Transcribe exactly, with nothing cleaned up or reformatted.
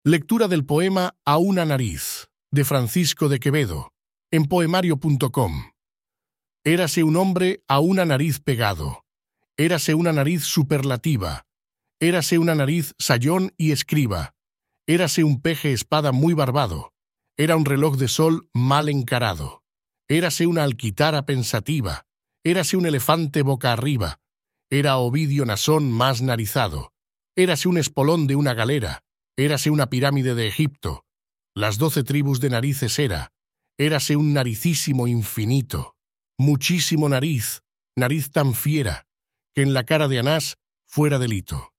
Lectura del poema A una nariz, de Francisco de Quevedo, en poemario punto com. Érase un hombre a una nariz pegado, érase una nariz superlativa, érase una nariz sayón y escriba, érase un peje espada muy barbado, era un reloj de sol mal encarado, érase una alquitara pensativa, érase un elefante boca arriba, era Ovidio Nasón más narizado, érase un espolón de una galera, érase una pirámide de Egipto, las doce tribus de narices era, érase un naricísimo infinito, muchísimo nariz, nariz tan fiera, que en la cara de Anás fuera delito.